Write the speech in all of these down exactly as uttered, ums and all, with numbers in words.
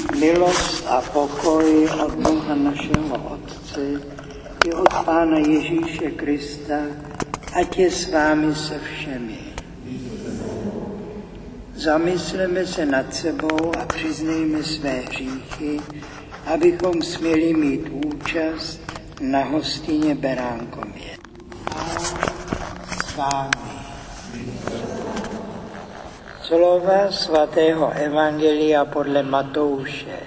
Milost a pokoj od Boha našeho Otce i od Pána Ježíše Krista, ať je s vámi se všemi. Zamysleme se nad sebou a přiznejme své hříchy, abychom směli mít účast na hostině Beránkově. S vámi. Slova svatého Evangelia podle Matouše.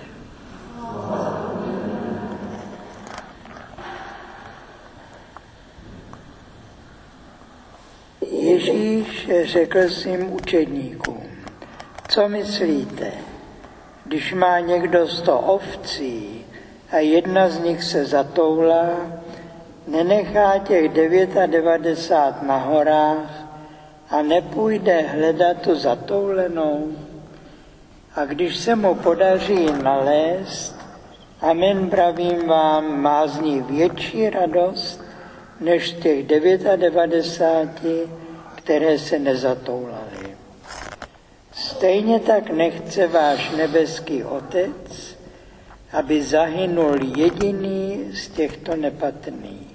Ježíš řekl svým učedníkům: co myslíte, když má někdo sto ovcí a jedna z nich se zatoulá, nenechá těch devadesát devět na horách a nepůjde hledat tu zatoulenou? A když se mu podaří nalézt, amen pravím vám, má z ní větší radost, než těch devadesát devět, které se nezatoulaly. Stejně tak nechce váš nebeský Otec, aby zahynul jediný z těchto nepatrných.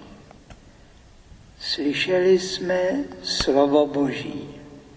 Slyšeli jsme slovo Boží.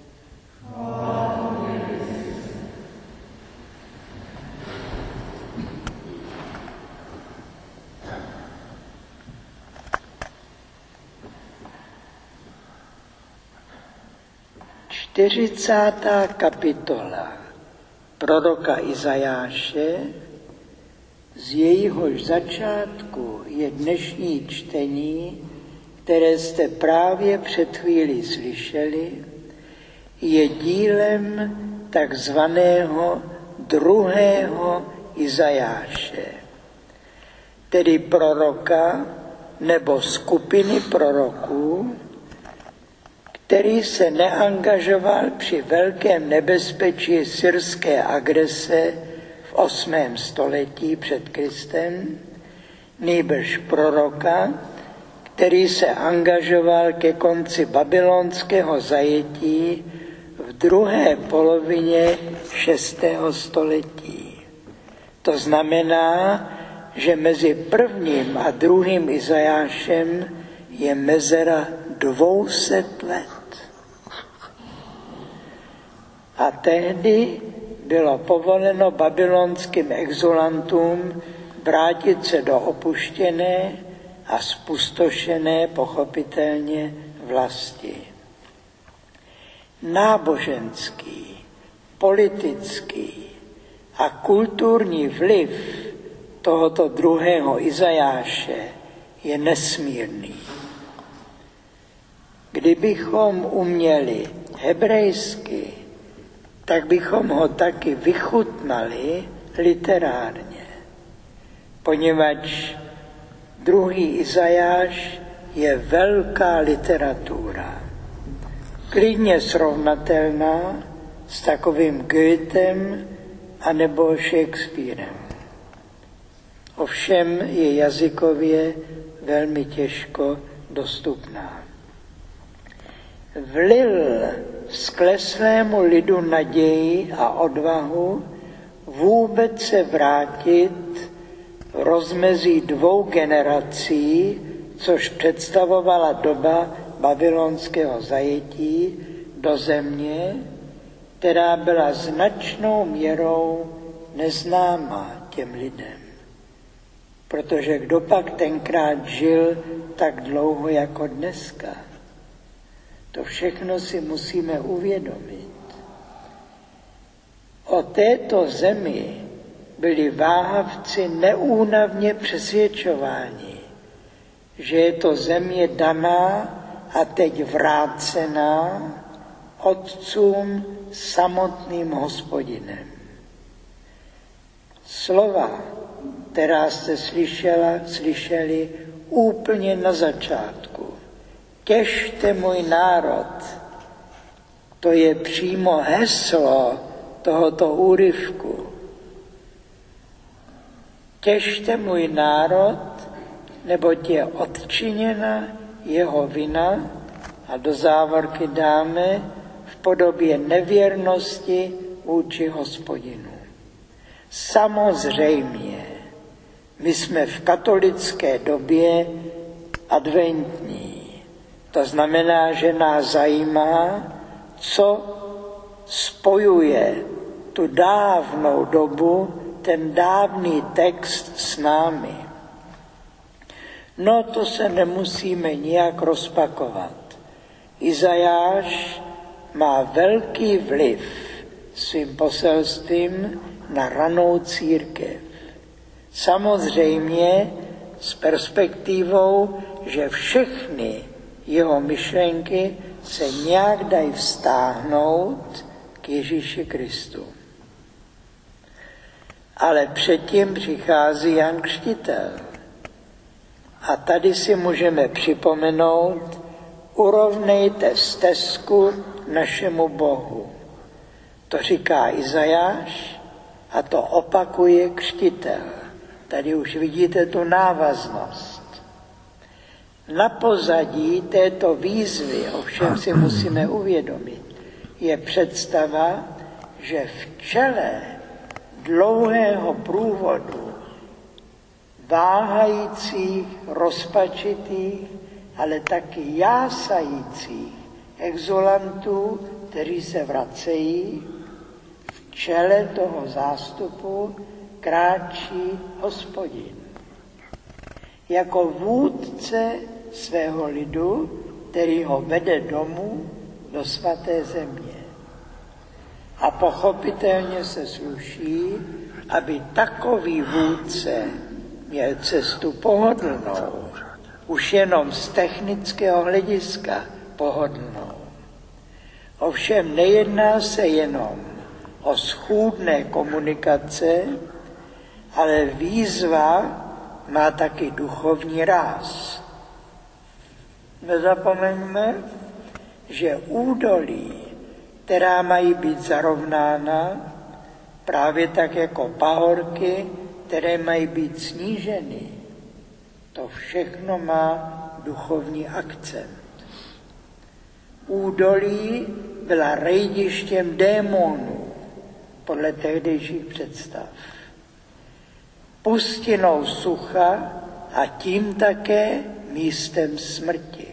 čtyřicátá kapitola proroka Izajáše, z jejíhož začátku je dnešní čtení, které jste právě před chvílí slyšeli, je dílem takzvaného druhého Izajáše, tedy proroka nebo skupiny proroků, který se neangažoval při velkém nebezpečí syrské agrese v osmém století před Kristem, nýbrž proroka, který se angažoval ke konci babylonského zajetí v druhé polovině šestého století. To znamená, že mezi prvním a druhým Izajášem je mezera dvou set let. A tehdy bylo povoleno babylonským exulantům vrátit se do opuštěné a spustošené pochopitelně vlasti. Náboženský, politický a kulturní vliv tohoto druhého Izajáše je nesmírný. Kdybychom uměli hebrejsky, tak bychom ho taky vychutnali literárně, poněvadž druhý Izajáš je velká literatura, klidně srovnatelná s takovým Goethem anebo Shakespearem. Ovšem je jazykově velmi těžko dostupná. Vlil skleslému lidu naději a odvahu vůbec se vrátit v rozmezí dvou generací, což představovala doba babylonského zajetí, do země, která byla značnou měrou neznámá těm lidem. Protože kdo pak tenkrát žil tak dlouho jako dneska? To všechno si musíme uvědomit. O této zemi byli váhavci neúnavně přesvědčováni, že je to země daná a teď vrácená otcům samotným Hospodinem. Slova, která jste slyšela, slyšeli úplně na začátku. Těšte můj národ, to je přímo heslo tohoto úryvku. Těšte můj národ, neboť je odčiněna jeho vina, a do závorky dáme v podobě nevěrnosti vůči Hospodinu. Samozřejmě, my jsme v katolické době adventní. To znamená, že nás zajímá, co spojuje tu dávnou dobu, ten dávný text s námi. No to se nemusíme nijak rozpakovat. Izajáš má velký vliv svým poselstvím na ranou církev. Samozřejmě s perspektivou, že všechny jeho myšlenky se nějak dají vztáhnout k Ježíši Kristu. Ale předtím přichází Jan Křtitel. A tady si můžeme připomenout, urovnejte stezku našemu Bohu. To říká Izajáš a to opakuje Křtitel. Tady už vidíte tu návaznost. Na pozadí této výzvy, ovšem si musíme uvědomit, je představa, že v čele dlouhého průvodu váhajících, rozpačitých, ale taky jásajících exulantů, kteří se vracejí, v čele toho zástupu kráčí Hospodin. Jako vůdce svého lidu, který ho vede domů do svaté země. A pochopitelně se sluší, aby takový vůdce měl cestu pohodlnou, už jenom z technického hlediska pohodlnou. Ovšem nejedná se jenom o schůdné komunikace, ale výzva má taky duchovní ráz. Nezapomeňme, že údolí, která mají být zarovnána, právě tak jako pahorky, které mají být sníženy, to všechno má duchovní akcent. Údolí byla rejdištěm démonů, podle tehdejších představ. Pustinou sucha a tím také místem smrti.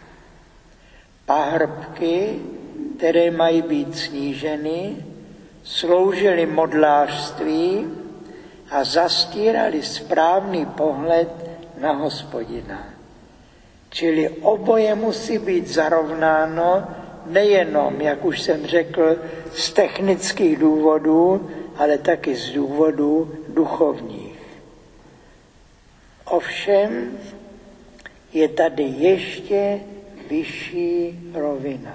Pahrbky, které mají být sníženy, sloužily modlářství a zastírali správný pohled na Hospodina. Čili oboje musí být zarovnáno nejenom, jak už jsem řekl, z technických důvodů, ale taky z důvodů duchovních. Ovšem je tady ještě vyšší rovina,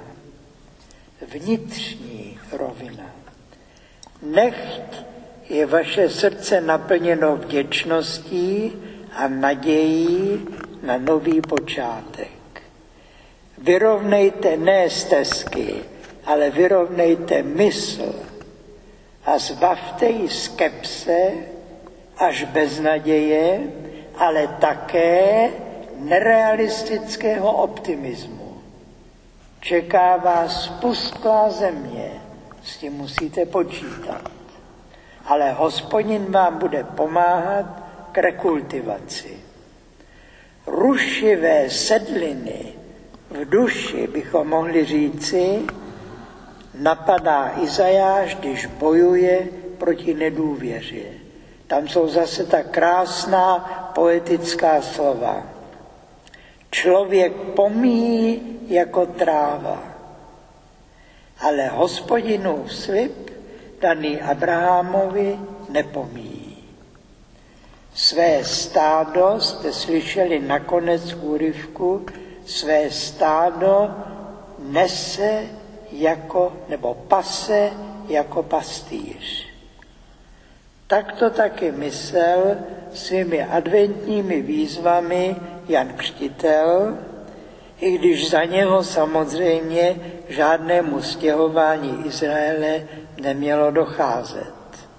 vnitřní rovina. Nechť je vaše srdce naplněno vděčností a nadějí na nový počátek. Vyrovnejte ne stezky, ale vyrovnejte mysl a zbavte ji skepse až beznaděje, ale také nerealistického optimismu. Čeká vás pustlá země, s tím musíte počítat. Ale Hospodin vám bude pomáhat k rekultivaci. Rušivé sedliny v duši, bychom mohli říci, napadá Izajáš, když bojuje proti nedůvěře. Tam jsou zase ta krásná poetická slova. Člověk pomíjí jako tráva, ale Hospodinův slib daný Abrahamovi nepomíjí. Své stádo, jste slyšeli nakonec v úryvku, své stádo nese jako, nebo pase jako pastýř. Tak to taky myslel svými adventními výzvami Jan Křtitel, i když za něho samozřejmě žádnému stěhování Izraele nemělo docházet.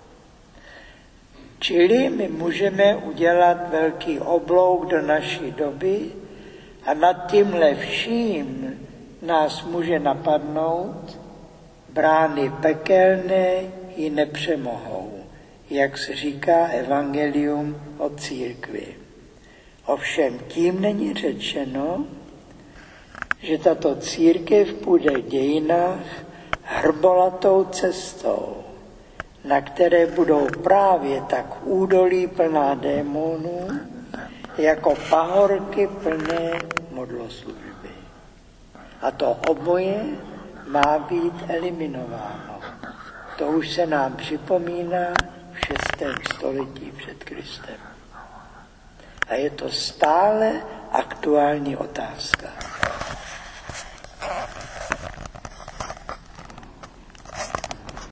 Čili my můžeme udělat velký oblouk do naší doby a nad tímhle vším nás může napadnout, brány pekelné ji nepřemohou. jak se říká evangelium o církvi. Ovšem tím není řečeno, že tato církev půjde v dějinách hrbolatou cestou, na které budou právě tak údolí plná démonů, jako pahorky plné modloslužby. A to oboje má být eliminováno. To už se nám připomíná v šestém století před Kristem. A je to stále aktuální otázka.